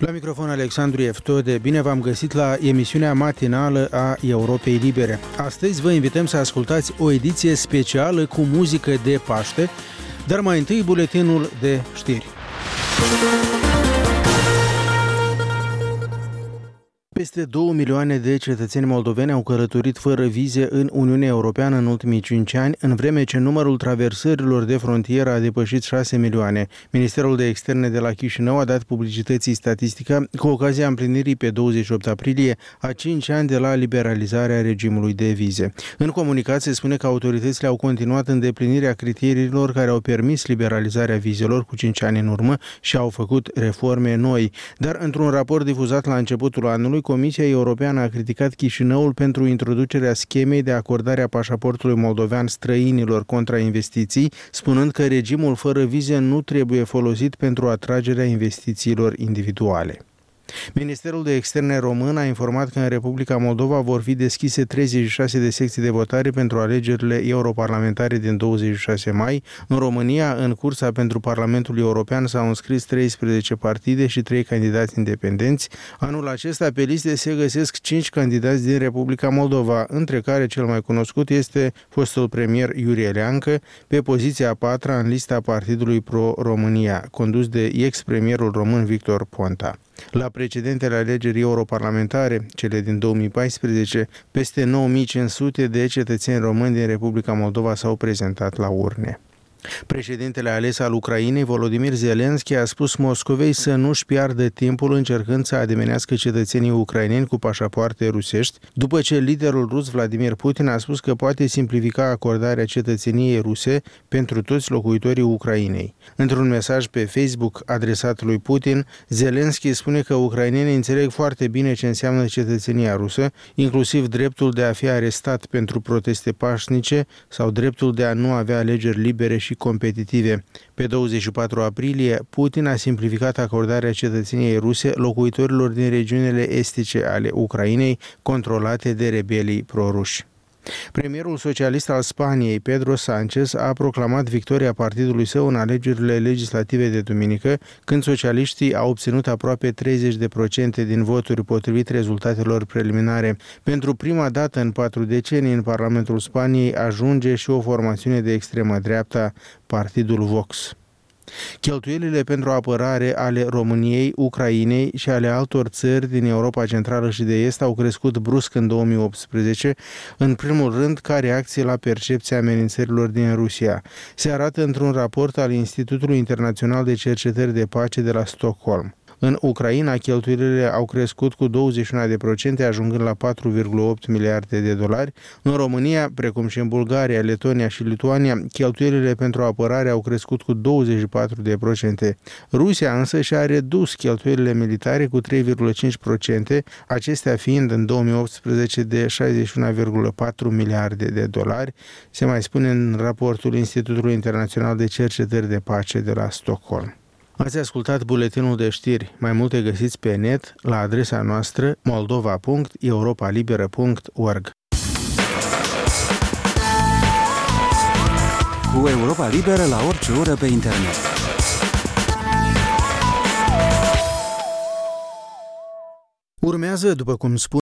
La microfon Alexandru Eftode, bine v-am găsit la emisiunea matinală a Europei Libere. Astăzi vă invităm să ascultați o ediție specială cu muzică de Paște, dar mai întâi buletinul de știri. Peste 2 milioane de cetățeni moldoveni au călătorit fără vize în Uniunea Europeană în ultimii 5 ani, în vreme ce numărul traversărilor de frontieră a depășit 6 milioane. Ministerul de Externe de la Chișinău a dat publicității statistica cu ocazia împlinirii pe 28 aprilie a 5 ani de la liberalizarea regimului de vize. În comunicat se spune că autoritățile au continuat îndeplinirea criteriilor care au permis liberalizarea vizelor cu 5 ani în urmă și au făcut reforme noi. Dar într-un raport difuzat la începutul anului, Comisia Europeană a criticat Chișinăul pentru introducerea schemei de acordare a pașaportului moldovean străinilor contra investiții, spunând că regimul fără vize nu trebuie folosit pentru atragerea investițiilor individuale. Ministerul de Externe român a informat că în Republica Moldova vor fi deschise 36 de secții de votare pentru alegerile europarlamentare din 26 mai. În România, în cursa pentru Parlamentul European s-au înscris 13 partide și 3 candidați independenți. Anul acesta pe liste se găsesc 5 candidați din Republica Moldova, între care cel mai cunoscut este fostul premier Iurie Leancă, pe poziția a 4-a în lista Partidului Pro-România, condus de ex-premierul român Victor Ponta. La precedentele alegeri europarlamentare, cele din 2014, peste 9500 de cetățeni români din Republica Moldova s-au prezentat la urne. Președintele ales al Ucrainei, Volodymyr Zelensky, a spus Moscovei să nu-și piardă timpul încercând să ademenească cetățenii ucraineni cu pașapoarte rusești, după ce liderul rus Vladimir Putin a spus că poate simplifica acordarea cetățeniei ruse pentru toți locuitorii Ucrainei. Într-un mesaj pe Facebook adresat lui Putin, Zelensky spune că ucrainenii înțeleg foarte bine ce înseamnă cetățenia rusă, inclusiv dreptul de a fi arestat pentru proteste pașnice sau dreptul de a nu avea alegeri libere și competitive. Pe 24 aprilie, Putin a simplificat acordarea cetățeniei ruse locuitorilor din regiunile estice ale Ucrainei, controlate de rebelii proruși. Premierul socialist al Spaniei, Pedro Sánchez, a proclamat victoria partidului său în alegerile legislative de duminică, când socialiștii au obținut aproape 30% din voturi potrivit rezultatelor preliminare. Pentru prima dată în 4 decenii, în Parlamentul Spaniei ajunge și o formațiune de extremă dreapta, Partidul Vox. Cheltuielile pentru apărare ale României, Ucrainei și ale altor țări din Europa Centrală și de Est au crescut brusc în 2018, în primul rând ca reacție la percepția amenințărilor din Rusia. Se arată într-un raport al Institutului Internațional de Cercetări de Pace de la Stockholm. În Ucraina, cheltuielile au crescut cu 21%, ajungând la 4,8 miliarde de dolari. În România, precum și în Bulgaria, Letonia și Lituania, cheltuielile pentru apărare au crescut cu 24%. Rusia însă și-a redus cheltuielile militare cu 3,5%, acestea fiind în 2018 de 61,4 miliarde de dolari, se mai spune în raportul Institutului Internațional de Cercetări de Pace de la Stockholm. Ați ascultat buletinul de știri. Mai multe găsiți pe net la adresa noastră moldova.europalibera.org. Cu Europa Liberă la orice oră pe internet. Urmează, după cum spun